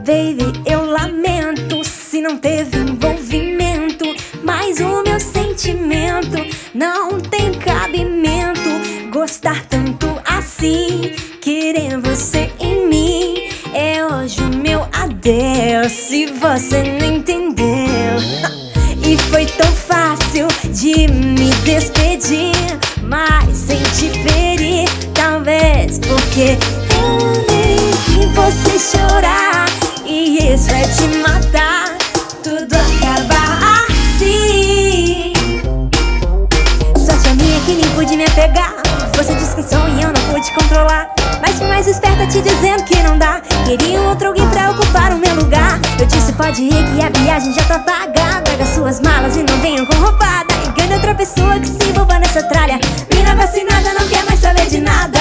Baby, eu lamento se não teve envolvimento, mas o meu sentimento não tem cabimento. Gostar tanto assim, querer você em mim, é hoje o meu adeus, se você não entendeu. E foi tão fácil de me despedir, mas sem te ferir, talvez porque eu nem vi você chorar. E isso é te matar, tudo acaba assim. Sorte a minha que nem pude me apegar, você descansou e eu não pude controlar. Mas fui mais esperta te dizendo que não dá, queria um outro alguém pra ocupar o meu lugar. Eu disse pode ir que a viagem já tá paga, pega suas malas e não venham com roubada. Engane outra pessoa que se envolva nessa tralha, mina vacinada não quer mais saber de nada.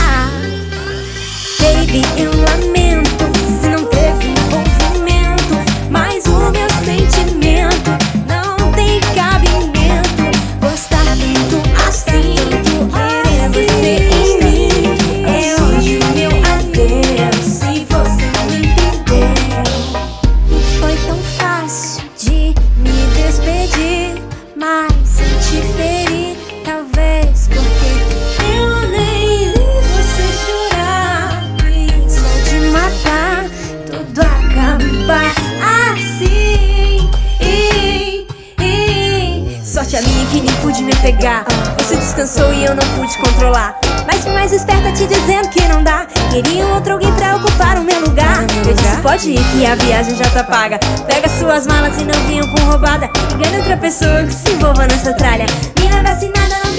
Baby, eu lamento se não teve envolvimento, mas o meu sentimento não tem cabimento. Gostar tanto assim, querer você em mim, é hoje o meu adeus, se você não entender. E foi tão fácil de me despedir, mas sem te ferir, talvez porque eu nem vi você chorar. Isso é de matar, tudo acaba assim. Sorte a minha que nem pude me pegar, você descansou e eu não pude controlar. Mas fui mais esperta te dizendo que não dá, queria um outro alguém pra ocupar o meu lugar. Eu disse pode ir que a viagem já tá paga, pega suas malas e não venham com roubada. Engane outra pessoa que se envolva nessa tralha, mina vacinada não